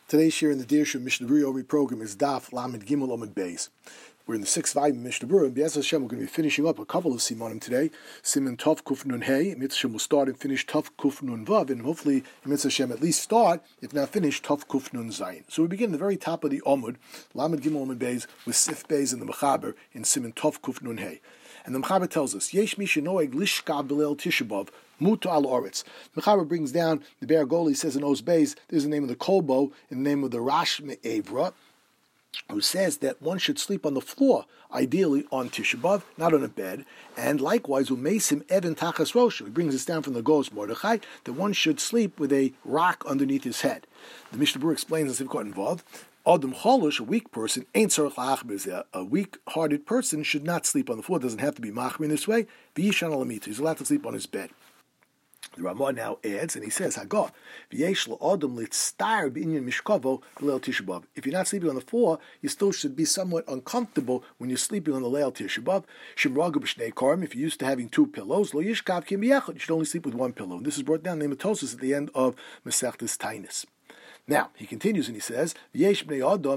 Today's share in the Dirshu Mishnah Berurah program is Daf Lamed Gimel Amud Beis. We're in the sixth volume of Mishnah Berurah, and B'ez Hashem we're going to be finishing up a couple of Simonim today. Siman Tov Kuf Nun Hey. B'ez Hashem will start and finish Tov Kuf Nun Vav, and hopefully B'ez Hashem at least start, if not finish, Tov Kuf Nun Zayin. So we begin at the very top of the Amud, Lamed Gimel Amud Beis, with Sif Beis and the Mechaber in Siman Tov Kuf Nun Hey. And the Mechaber tells us, Yesh Mi Shenoeg Lishka B'Leil Tisha B'Av Muta Al Oretz. Mechaber brings down the Be'er Goli, says in Oz Beis, there's the name of the Kolbo and the name of the Rash Me'evra, who says that one should sleep on the floor, ideally on Tisha B'Av, not on a bed, and likewise, Umesim Evan Tachas Rosh. He brings this down from the Gos Mordechai, that one should sleep with a rock underneath his head. The Mishnah Berurah explains in Sivkot involved, Adam Cholush, a weak person, ain't tzarich la'achmir. A weak-hearted person should not sleep on the floor. It doesn't have to be machmir in this way. V'yishan alamita. He's allowed to sleep on his bed. The Ramah now adds, and he says, Hagah, v'yesh la'adam litztar b'inyan mishkavo b'leil Tisha B'Av. If you're not sleeping on the floor, you still should be somewhat uncomfortable when you're sleeping on the leil Tisha B'Av. Shemraga b'shnei karim. If you're used to having two pillows, lo yishkav kim b'yachad. You should only sleep with one pillow. And this is brought down in Nematosis at the end of Masechtas Tainis. Now, he continues and he says, he says there are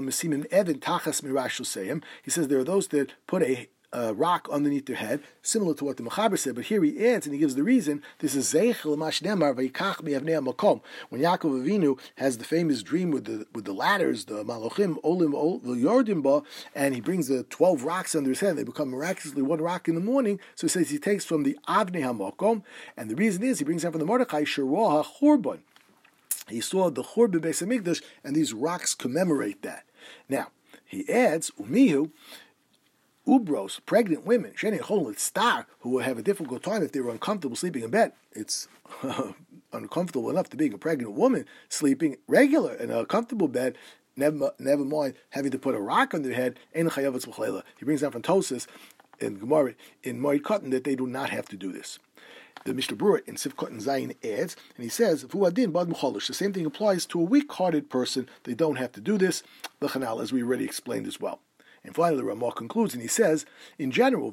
those that put a rock underneath their head, similar to what the Mechaber said, but here he adds and he gives the reason. This is Zeichel Mashdemar Vayikach Me'avnei Makom. When Yaakov Avinu has the famous dream with the ladders, the Malachim Olim Yordim Ba, and he brings the 12 rocks under his head, they become miraculously one rock in the morning. So he says he takes from the Avnei HaMakom, and the reason is he brings out from the Mordechai Shirah HaChurban. He saw the Churban Beis Hamikdash, and these rocks commemorate that. Now, he adds, Umihu, Ubros, pregnant women, Sheni Chol Star, who will have a difficult time if they were uncomfortable sleeping in bed. It's uncomfortable enough to being a pregnant woman sleeping regular in a comfortable bed, never mind having to put a rock on their head. He brings down from Tosis in Gemara in Moed Katan that they do not have to do this. The Mishnah Berurah in Sivkot and Zayin adds, and he says, the same thing applies to a weak-hearted person. They don't have to do this, the Chanal, as we already explained as well. And finally, the Ramah concludes, and he says, in general,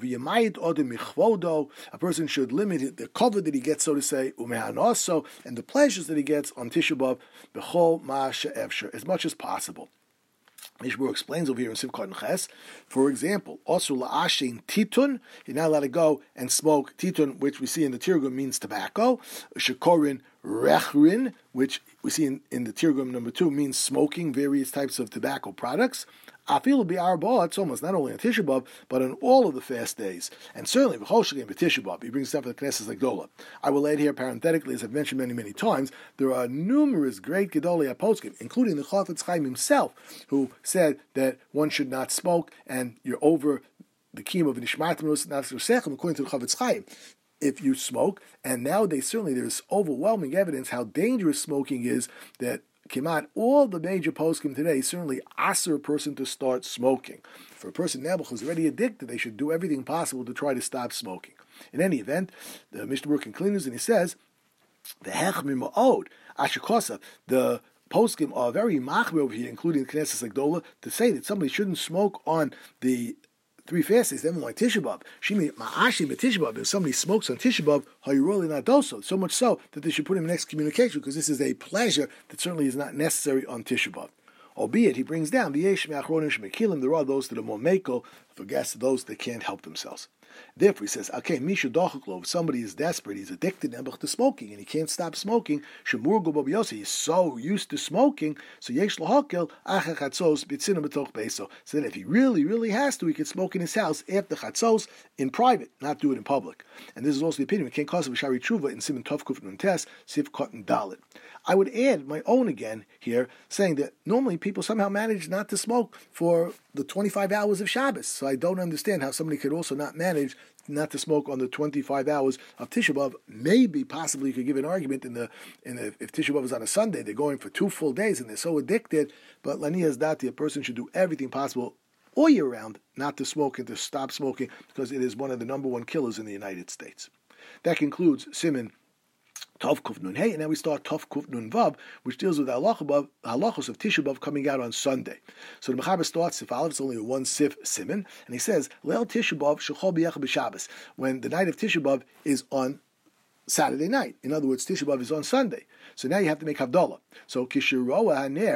a person should limit the cover that he gets, so to say, and the pleasures that he gets on Tisha B'Av, as much as possible. Mishnah Berurah explains over here in Sivkot and Ches, for example, also la'ashin titun, you're not allowed to go and smoke titun, which we see in the Tirgum means tobacco, shekorin rechrin, which we see in the Tirgum number 2 means smoking various types of tobacco products. Afilu bi'arba, it's almost not only on Tisha B'Av, but on all of the fast days. And certainly, v'chol shegem b'Tisha B'Av, he brings stuff for the Knesset Gedolah. I will add here parenthetically, as I've mentioned many, many times, there are numerous great Gedolei HaPoskim, including the Chafetz Chaim himself, who said that one should not smoke, and you're over the kiyum of Nishmat Sechem, according to the Chafetz Chaim, if you smoke. And nowadays, certainly, there's overwhelming evidence how dangerous smoking is, that came out, all the major poskim today certainly ask a person to start smoking. For a person who's already addicted, they should do everything possible to try to stop smoking. In any event, the Mishnah Berurah concludes and he says, the hechmim ma'od, ashekosa, the poskim are very machmir over here, including the Knesset Gedolah, to say that somebody shouldn't smoke on the 3 fast days, then like Tisha B'Av. Shimi ma'ashim Tisha B'Av. If somebody smokes on Tisha B'Av, hayroli not doso. So much so that they should put him in excommunication, because this is a pleasure that certainly is not necessary on Tisha B'Av. Albeit, he brings down the yesh me'achronish mekilim. There are those that are more meko, for guests, those that can't help themselves. Therefore, he says, okay, mishu dochaklo, if somebody is desperate, he's addicted to smoking, and he can't stop smoking, shemur go b'yosi, he's so used to smoking, so yesh lahakel, acha chatzos, bitzina b'toch beso. So that if he really, really has to, he can smoke in his house after chatzos, in private, not do it in public. And this is also the opinion, we can't cause of Shari Tshuva in Siman Tov Kuf Nun Tes, Sivkot and Dalet. I would add my own again here, saying that normally people somehow manage not to smoke for the 25 hours of Shabbos. So I don't understand how somebody could also not manage not to smoke on the 25 hours of Tisha B'Av. Maybe, possibly, you could give an argument if Tisha B'Av is on a Sunday, they're going for 2 full days and they're so addicted. But Lanias Dati, a person should do everything possible all year round not to smoke and to stop smoking, because it is one of the number 1 killers in the United States. That concludes Siman Tov Kuf Nun Hey, and now we start Tov Kuf Nun Vav, which deals with the halachos of Tisha B'Av coming out on Sunday. So the Mechaber starts Sif Aleph, it's only a 1 Sif Siman, and he says, Leil Tisha B'Av shechol b'yachad b'Shabbos, when the night of Tisha B'Av is on Saturday night. In other words, Tisha B'Av is on Sunday. So now you have to make Havdalah. So Kishiroa Haner,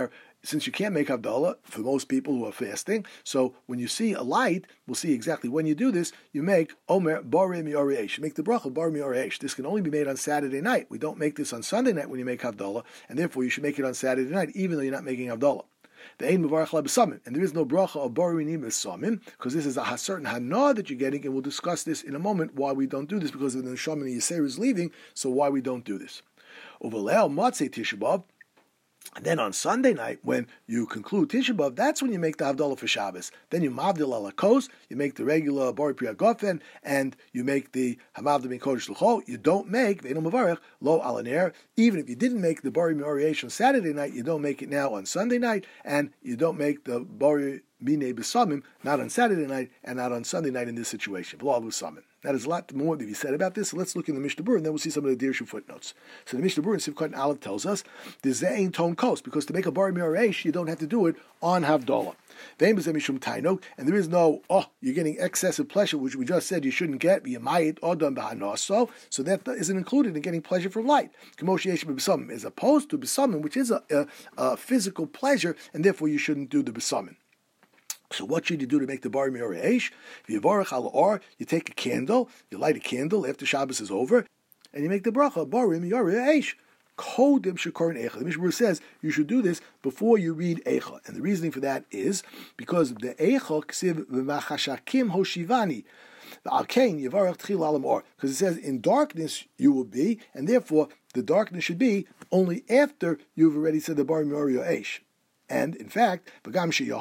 since you can't make Havdalah for most people who are fasting, so when you see a light, we'll see exactly when you do this, you make Omer Bari Mi'oresh. Make the bracha Bari Mi'oresh. This can only be made on Saturday night. We don't make this on Sunday night when you make Havdalah, and therefore you should make it on Saturday night, even though you're not making Havdalah. The Ein Mevarach La B'Samim, and there is no bracha of Bari Nim B'Samim, because this is a certain hana that you're getting, and we'll discuss this in a moment why we don't do this, because of the Neshama and Yisrael is leaving, so why we don't do this. Uvalel Matzei Tisha B'Av. And then on Sunday night, when you conclude Tisha B'Av, that's when you make the Havdalah for Shabbos. Then you mavdil ala kos, you make the regular Bari Priya Gofen, and you make the Hamavdil Min Kodesh L'Chol. You don't make Ve'enu Mevarech Lo Alaner. Even if you didn't make the Bari Mi'oresh on Saturday night, you don't make it now on Sunday night, and you don't make the Bari Minei B'Samim not on Saturday night and not on Sunday night in this situation. V'lo B'Samim. Now, there's a lot more to be said about this, so let's look in the Mishnah Berurah, and then we'll see some of the Dirshu footnotes. So the Mishnah Berurah in Sivkot Aleph tells us, there's Ze'ein Ton Kos, because to make a Bari Mi'oresh, you don't have to do it on Havdalah. And there is no, you're getting excessive pleasure, which we just said you shouldn't get, so that isn't included in getting pleasure from light. As opposed to B'Samim, which is a physical pleasure, and therefore you shouldn't do the B'Samim. So what should you do to make the Bari Mi'oresh? If you Yivarech al or, you take a candle, you light a candle after Shabbos is over, and you make the bracha Bari Mi'oresh. Kodim Shekorin Eicha. The Mishnah says you should do this before you read Eicha, and the reasoning for that is because the Eicha ksiv v'machashakim hoshivani. The Alkain Yivarech Tchil Alam Or, because it says in darkness you will be, and therefore the darkness should be only after you've already said the Bari Mi'oresh. And in fact, and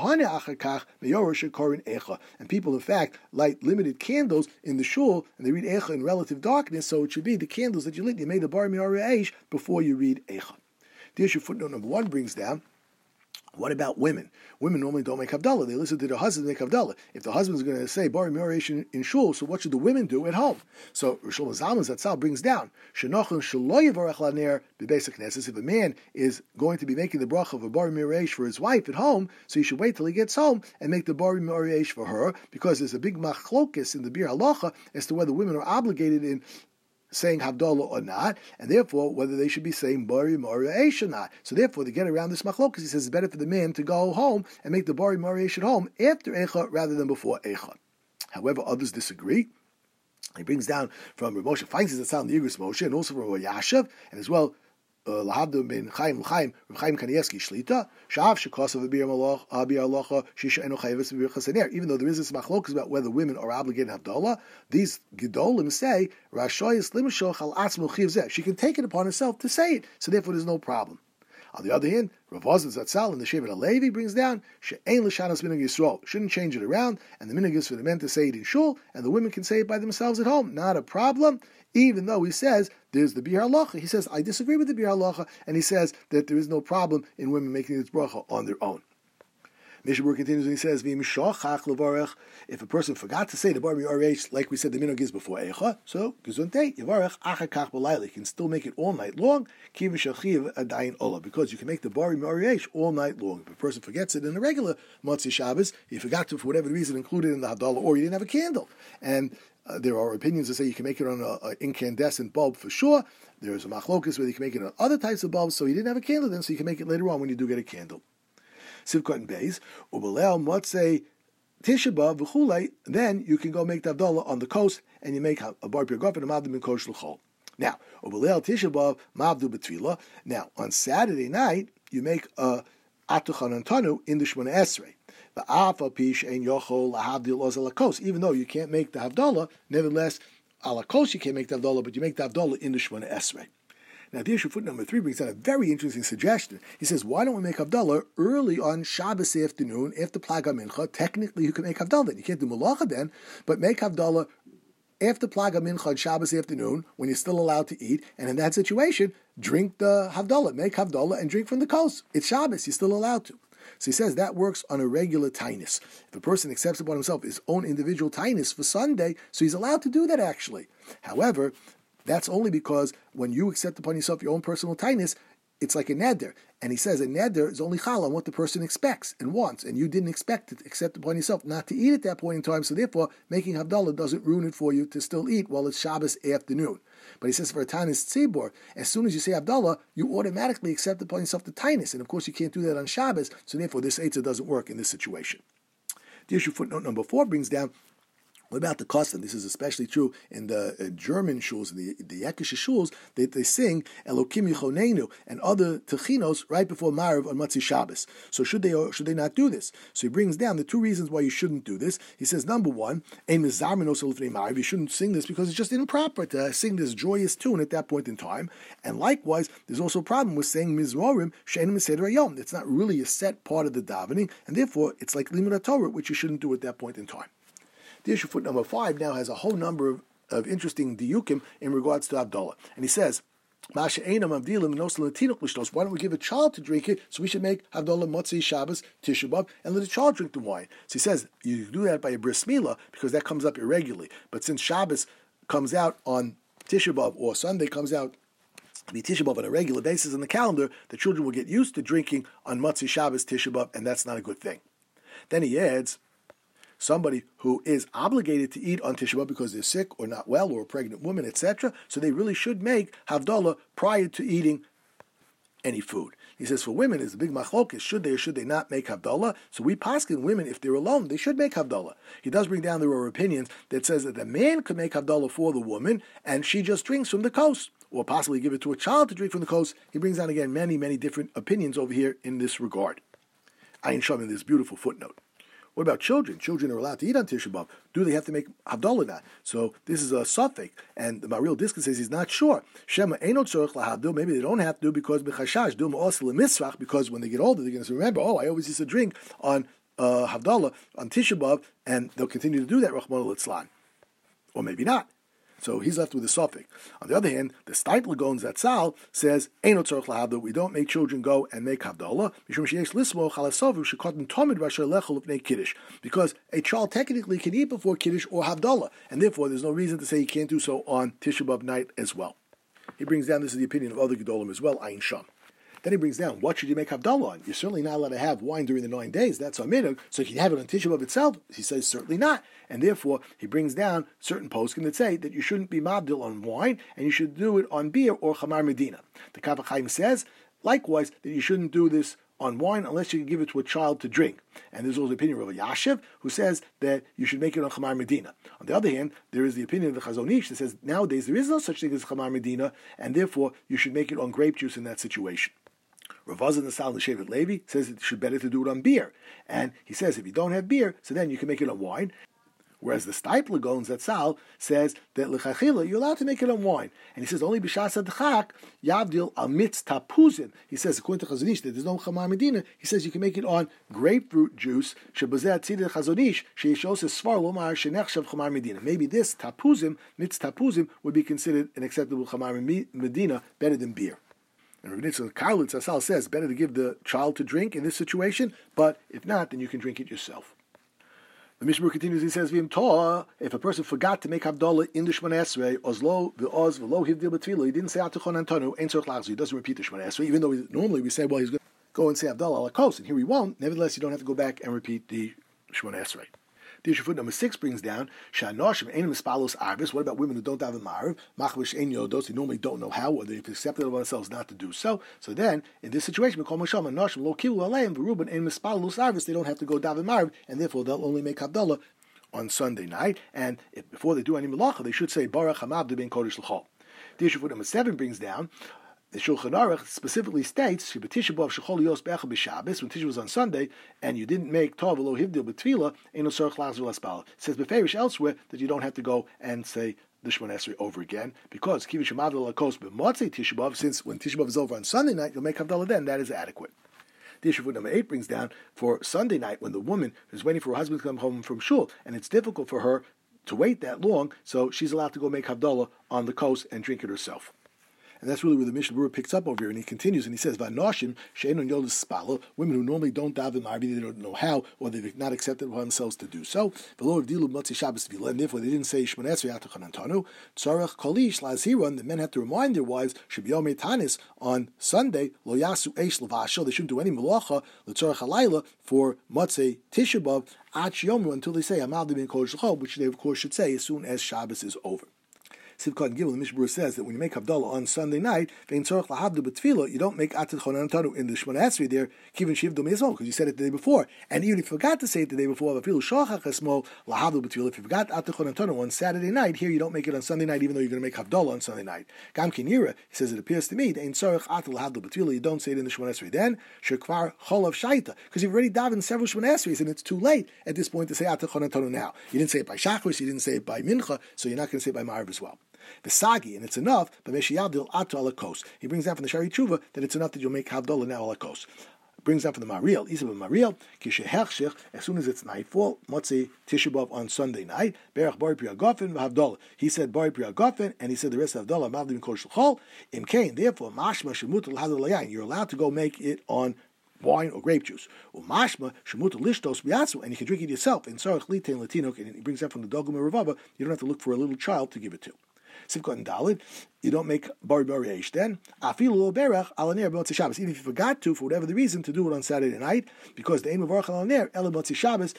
people in fact light limited candles in the shul, and they read Eicha in relative darkness, so it should be the candles that you lit, you made the Bari Mi'oresh before you read Eicha. The issue footnote number 1 brings down, what about women? Women normally don't make Havdalah. They listen to their husbands make Havdalah. If the husband's going to say Bari Mi'oresh in shul, so what should the women do at home? So Rosh Zalman Zatzal brings down, if a man is going to be making the bracha of a Bari Mi'oresh for his wife at home, so he should wait till he gets home and make the Bari Mi'oresh for her, because there's a big machlokes in the Bir Halacha as to whether women are obligated in saying Havdalah or not, and therefore whether they should be saying Bari Mi'oresh or not. So therefore, to get around this machlokas, he says it's better for the man to go home and make the Bari Mi'oresh at home after Eicha rather than before Eicha. However, others disagree. He brings down from Rav Moshe Feinstein that's on the Igros Moshe, and also from Rav Yashav, and as well Lahavdil ben Chaim L'Chaim, Rav Chaim Kanievsky Shlita, Shav Shekosav Abir Alocha Shisha Eno Chayeves Abir Chasaner. Even though there is this machlokas about whether women are obligated to Havdalah, these Gedolim say Rashoyis Limishoch Al Atzmo Chiv Zeh. She can take it upon herself to say it, so therefore there's no problem. On the other hand, Rav Ozan Zatzal in the Shevet HaLevi brings down She'ein l'shanas minhag Yisrael. Shouldn't change it around, and the minhag is for the men to say it in shul, and the women can say it by themselves at home. Not a problem. Even though he says there's the Bir Halacha, he says I disagree with the Bir Halacha, and he says that there is no problem in women making this bracha on their own. Mishnah Berurah continues and he says, if a person forgot to say the Bari Mi'oresh, like we said, the minhag is before Eicha, so Gezuntei Yivarech Achar Kach B'Layla. You can still make it all night long, Kiv Shachiv Adayin Ola, because you can make the Bari Mi'oresh all night long. If a person forgets it in a regular Motzi Shabbos, he forgot to, for whatever reason, include it in the Havdalah, or you didn't have a candle. And there are opinions that say you can make it on an incandescent bulb for sure. There is a machlokas where you can make it on other types of bulbs, so you didn't have a candle then, so you can make it later on when you do get a candle. Sivkot and Beis, Ubelel Motzei Tisha B'Av v'chulei. Then you can go make the Havdalah on the coast, and you make a Bar Pir Gofen and Mavdu Min Kodesh L'Chol. Now, Ubelel Tisha B'Av Mavdu B'Tfilah. Now, on Saturday night, you make a Atuchan Antanu in the Shemona Esrei. The Afa Pish Ein Yochol LaHavdil Oz Alakos. Even though you can't make the Havdalah, nevertheless, Alakos you can't make the Havdalah, but you make the Havdalah in the Shemona Esrei. Now, the issue footnote number 3 brings out a very interesting suggestion. He says, why don't we make Havdalah early on Shabbos afternoon after Plaga Mincha? Technically, you can make Havdalah then. You can't do Malacha then, but make Havdalah after Plaga Mincha on Shabbos afternoon when you're still allowed to eat. And in that situation, drink the Havdalah. Make Havdalah and drink from the coast. It's Shabbos. You're still allowed to. So he says that works on a regular tainus. If a person accepts upon himself his own individual tainus for Sunday, so he's allowed to do that actually. However, that's only because when you accept upon yourself your own personal tainus, it's like a neder. And he says a neder is only chal on what the person expects and wants, and you didn't expect it, except upon yourself not to eat at that point in time, so therefore making Havdalah doesn't ruin it for you to still eat while it's Shabbos afternoon. But he says for a Tanis Tzibor, as soon as you say Havdalah, you automatically accept upon yourself the Tainus, and of course you can't do that on Shabbos, so therefore this Eitzah doesn't work in this situation. The issue footnote number 4 brings down, what about the custom? This is especially true in the German shuls, the Yekishe shuls, they sing Elokim Yichonenu and other techinos right before Marav on Matzi Shabbos. So should they or should they not do this? So he brings down the 2 reasons why you shouldn't do this. He says, number 1, you shouldn't sing this because it's just improper to sing this joyous tune at that point in time. And likewise, there's also a problem with saying Mizmorim She'enim Seder Hayom. It's not really a set part of the davening, and therefore it's like Limud Torah, which you shouldn't do at that point in time. The issue foot number 5 now has a whole number of interesting diukim in regards to Havdalah. And he says, why don't we give a child to drink it, so we should make Havdalah Motzi Shabbos Tisha B'Av and let the child drink the wine. So he says, you do that by a bris milah because that comes up irregularly. But since Shabbos comes out on Tisha B'Av or Sunday comes out the Tisha B'Av on a regular basis in the calendar, the children will get used to drinking on Motzi Shabbos Tisha B'Av, and that's not a good thing. Then he adds, somebody who is obligated to eat on Tisha B'Av because they're sick or not well or a pregnant woman, etc., so they really should make Havdalah prior to eating any food. He says for women, it's a big machlokes, should they or should they not make Havdalah? So we paskin women, if they're alone, they should make Havdalah. He does bring down there are opinions that says that the man could make Havdalah for the woman and she just drinks from the coast, or possibly give it to a child to drink from the coast. He brings down again many, many different opinions over here in this regard. Ayin Shom in this beautiful footnote. What about children? Children are allowed to eat on Tisha B'Av. Do they have to make Havdalah now? So this is a suffix, and the Maharil Discus says he's not sure. Shema einot tzorich lahavdil. Maybe they don't have to because b'chashash dum also lemisrach. Because when they get older, they're going to remember. I always used to drink on Havdalah on Tisha B'Av, and they'll continue to do that. Rachmana litzlan, or maybe not. So he's left with a suffix. On the other hand, the Steipler Gaon Zatzal says, Eino tzorich lahavdil, we don't make children go and make Havdalah, because a child technically can eat before Kiddush or Havdalah, and therefore there's no reason to say he can't do so on Tisha B'Av night as well. He brings down, this is the opinion of other Gedolim as well, Ayin Sham. Then he brings down, what should you make Havdalah on? You're certainly not allowed to have wine during the 9 days. That's a minhag. So can you have it on Tisha B'Av itself? He says certainly not. And therefore, he brings down certain poskim that say that you shouldn't be mabdil on wine, and you should do it on beer or chamar medina. The Kaf HaChaim says, likewise, that you shouldn't do this on wine unless you can give it to a child to drink. And there's also the opinion of Rav Yashiv, who says that you should make it on chamar medina. On the other hand, there is the opinion of the Chazon Ish that says nowadays there is no such thing as chamar medina, and therefore you should make it on grape juice in that situation. Rav Azan the Sal Shevet Levi says it should better to do it on beer. And he says if you don't have beer, so then you can make it on wine. Whereas the Steipler Gaon Zatzal says that l'chachila you're allowed to make it on wine, and he says only b'shas adchak yavdil al mitz tapuzin. He says according to Chazon Ish that there's no chamar medina. He says you can make it on grapefruit juice. Shebazeh tzidei Chazon Ish sheishos svar lomar shenechshav chamar medina. Maybe this tapuzim mitz tapuzim would be considered an acceptable chamar medina better than beer. And Rav Nitzchak Karlitz Asal says better to give the child to drink in this situation, but if not, then you can drink it yourself. The Mishmur continues, he says, if a person forgot to make Havdalah in the Shemona Esrei, ozlo v'oz v'lo hivdil b'tfilo, he didn't say Atuchon Antonu, ein tzorich lachzor, he doesn't repeat the Shemona Esrei, even though normally we say, well, he's going to go and say Havdalah ala kos, and here he won't. Nevertheless, you don't have to go back and repeat the Shemona Esrei. The issue foot number 6 brings down, Shanoshim Einim Spalos Arvis. What about women who don't have a Marav? Machvish Ein Yodos, they normally don't know how, or they've accepted of themselves not to do so. So then, in this situation, Mikol Masham and Noshim Lo Kilu Aleim, V'Ruben Einim Spalos Arvis, they don't have to go daven Marav, and therefore they'll only make Havdalah on Sunday night. And before they do any Malacha, they should say, Baruch HaMavdi Ben Kodesh L'chol. The issue foot number 7 brings down, the Shulchan Aruch specifically states, when Tisha B'Av was on Sunday, and you didn't make Tov V'lo Hivdil B'Tfila, Ein Osarach Lachzor L'Aspala. It says Beferish elsewhere that you don't have to go and say the Shemona Esrei over again, because Kivish Havdalah Lakos B'Motzei Tisha B'Av, since when Tisha B'Av is over on Sunday night, you'll make Havdalah then, that is adequate. The issue for number 8 brings down, for Sunday night, when the woman is waiting for her husband to come home from shul, and it's difficult for her to wait that long, so she's allowed to go make Havdalah on the coast and drink it herself. And that's really where the Mishnah Berurah picks up over here, and he continues, and he says, Vanoshim, She'enon Yodas Spala, women who normally don't daven Marbi, they don't know how, or they've not accepted for themselves to do so. And therefore they didn't say Shmoneh Esrei Atachan Antanu. Tzarech Kolish Laziran, the men have to remind their wives, Shebiyom Tanis on Sunday, Lo Yasu Eish Levashel, they shouldn't do any Malacha, L'Tzarech Halayla, for Motzei Tisha B'Av, Ach Yomu, until they say Amal Bin Kodesh L'Chol, which they of course should say as soon as Shabbos is over. Sivkot Gimel, the Mishnah Berurah says that when you make Havdalah on Sunday night, you don't make Atat Chonan Tanu in the Shmoneh Esrei there, Kivin Shiv Dom Yisrael, because you said it the day before. And even if you forgot to say it the day before, if you forgot Atat Chonan Tanu on Saturday night, here you don't make it on Sunday night, even though you're going to make Havdalah on Sunday night. Gam Kinira, he says, it appears to me, you don't say it in the Shmoneh Esrei then, Shekvar Cholav Shaita, because you've already davened several Shmoneh Esreis, and it's too late at this point to say Atat Chonan Tanu now. You didn't say it by Shachris, you didn't say it by Mincha, so you're not going to say it by Ma'ariv as well. The Sagi, and it's enough, but Meshiyadil Ato Alakos. He brings down from the Shari Tshuva that it's enough that you'll make Havdalah now Alakos. Brings down from the Mariel, Isab Mariel, Kishehechshich, as soon as it's nightfall, Motzei Tisha B'Av on Sunday night, Berach Bari Pri Hagafen Havdalah. He said Bari Pri Hagafen, and he said the rest of Havdalah, Mavdim Kodesh L'Chol, Im Kain, therefore, Mashma Shemutal Hadal Layayin. You're allowed to go make it on wine or grape juice. Umashma shemuta lishtos biatsu, and you can drink it yourself. In Sarach Litain Latinok, and he brings that from the Dogum Ravava. You don't have to look for a little child to give it to. Sivkot and Dalid, you don't make Bari Eish then. Afilu Berach Alaner B'Motzei Shabbos. Even if you forgot to, for whatever the reason, to do it on Saturday night, because the aim of Baruch Alaner Ela B'Motzei Shabbos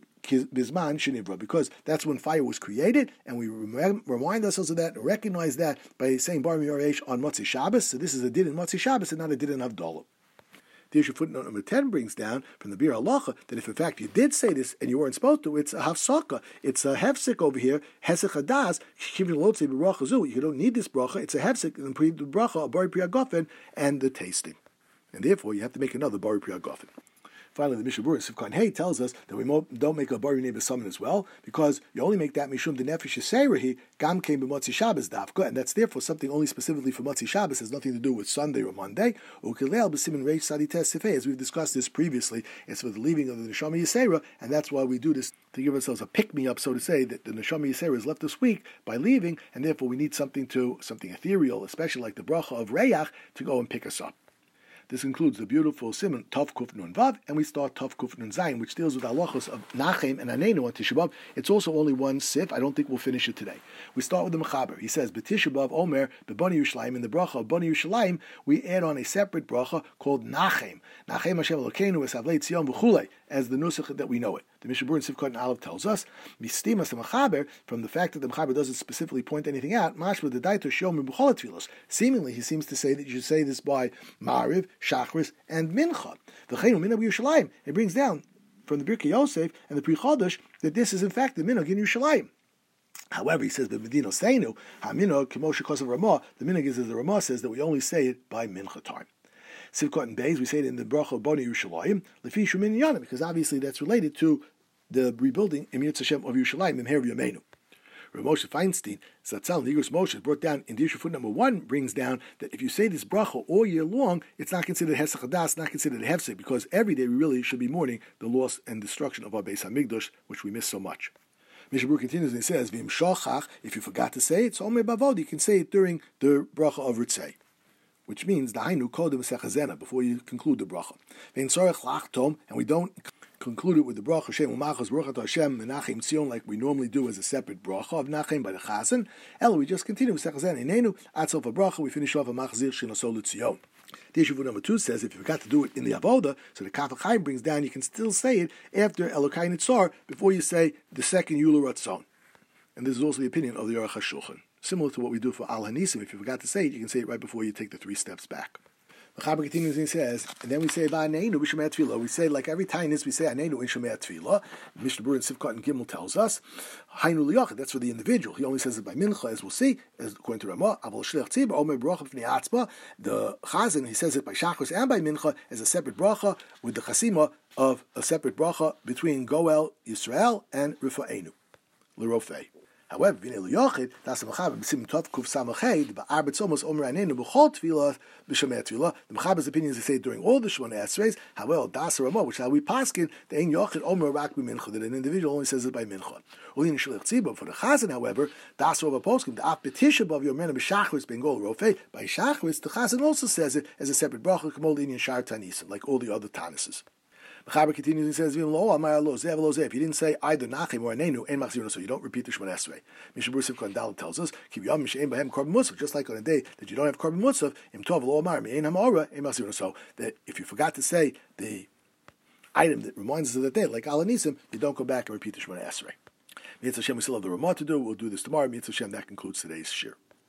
Bizman Shenivra, because that's when fire was created, and we remind ourselves of that and recognize that by saying Bari Eish on Motzei Shabbos. So this is a din in Motzei Shabbos and not a din in Havdalah. The issue footnote number 10 brings down from the Bir Halacha that if in fact you did say this and you weren't supposed to, it's a hafsaka. It's a hefsek over here. Hesech hadas kivin lotze b'bracha zu. You don't need this bracha. It's a hefsek and the bracha of bari pri hagafen and the tasting, and therefore you have to make another bari pri hagafen. Finally, the Mishnah Berurah Sivkot Hey tells us that we don't make a bari neighbor summon as well, because you only make that mishum the nefesh yiserahi gam came b'motzi Shabbos dafka, and that's therefore something only specifically for motzi Shabbos, has nothing to do with Sunday or Monday. Ukilel b'simin reish sadi tes sifei, as we've discussed this previously, it's for the leaving of the neshama yisera, and that's why we do this to give ourselves a pick me up, so to say, that the neshama yisera is left this week by leaving, and therefore we need something ethereal, especially like the bracha of reyach, to go and pick us up. This includes the beautiful Simon Tov Kuf Nun Vav, and we start Tov Kuf Nun Zayin, which deals with halachos of Nachem and Anenu on Tisha B'Av. It's also only one sif. I don't think we'll finish it today. We start with the Mechaber. He says, B'Tisha B'Av Omer B'Bani Yerushalayim. In the bracha of Bani Yerushalayim, we add on a separate bracha called Nachem. Nachem Hashem Elokeinu Esavlei Tzion V'Chulei, as the nusach that we know it. The Mishnah Berurah in Sivkot and Aleph tells us, Mistimas the Mechaber, from the fact that the Mechaber doesn't specifically point anything out, Mashma the Daito Shom B'Chol Tfilos. Seemingly, he seems to say that you should say this by Ma'ariv, Shachris, and Mincha. V'cheinu Minhag Yerushalayim. It brings down from the Birkei Yosef and the Pri Chodesh that this is in fact the Minhag in Yerushalayim. However, he says, "B'Medino Seinu Haminhag K'moshe Kosav Ramah." The Minhag is, as the Ramah says, that we only say it by Mincha time. Sivkot and Beis, we say it in the bracha of Bani Yerushalayim, Lefi Shumin Yanim, because obviously that's related to the rebuilding Emir Tzashem of Yerushalayim, Imher Yameinu. Rav Moshe Feinstein, Zatzal, and Igros Moshe, brought down in the foot number 1, brings down that if you say this bracha all year long, it's not considered Hesach Hadas, not considered a Hefsek, because every day we really should be mourning the loss and destruction of our Beis HaMikdash, which we miss so much. Mishnah Berurah continues and he says, V'im shochach, if you forgot to say it, so Omer Bavod, you can say it during the bracha of Ritzei, which means the Hainu Kodem Sechazena, before you conclude the bracha. V'im sorech lachtom, and we don't conclude it with the bracha Shem Umachos Baruch Hashem Menachem Tzion like we normally do as a separate bracha of Nachem by the Chazan. Ella, we just continue with Sechazena Inenu, Atzof a bracha, we finish off a Machzir Shinasol Tzion. The issue number 2 says if you forgot to do it in the Avoda, so the Kaf HaChaim brings down, you can still say it after Elokai Nitzar before you say the second Yula Ratzon. And this is also the opinion of the Aruch HaShulchan. Similar to what we do for Al Hanisim, if you forgot to say it, you can say it right before you take the 3 steps back. The Chaber continues and he says, and then we say Va'aneinu b'Shomei Tefillah. We say, like every time this, we say Aneinu in Shomei Tefillah. Mishnah Berurah in Sivkot and Gimel tells us, Hainu liyachid, that's for the individual. He only says it by Mincha, as we'll see, as according to Ramah. Aval Shlech Tzibur Omer Bracha Fnei Atzma. The Chazan, he says it by Shachris and by Mincha as a separate bracha, with the Chasima of a separate bracha between Goel Yisrael and Rifa'enu, L'Rofei. However, Vinei Yochid, that's the Mechaber, B'sim Tov Kuf Samached, Ba'ar B'tzomos Omer Anenu, B'chol Tfilah, B'Shemei Tfilah. The Mechaber's opinion is to say during all the Shemona Esreis, however, Das Ramah, which is how we paskin, the Ein Yochid Omer Rak B'Mincha, that an individual only says it by Mincha. Ulin Shlich Tzibah, for the Chazan, however, Das Ramah poskim, the Af B'Tisha B'Av Yomena B'Shachris B'Engol Rofei, by Shachris, the Chazan also says it as a separate bracha, K'mol Inyan Shar Tanisim, like all the other Tanises. Mechaber continues and says, "If you didn't say either Nachim or Anenu, and Machzirun, so you don't repeat the Shemona Esrei." Mishabur Sivkon Dalet tells us, just like on a day that you don't have Korban Musaf, Im Tov Lo Amar Me'ein Hamora, and Machzirun. So that if you forgot to say the item that reminds us of that day, like Alanisim, you don't go back and repeat the Shemona Esrei. Mitzvah Hashem, we still have the Ramah to do. We'll do this tomorrow. Mitzvah Hashem, that concludes today's shir.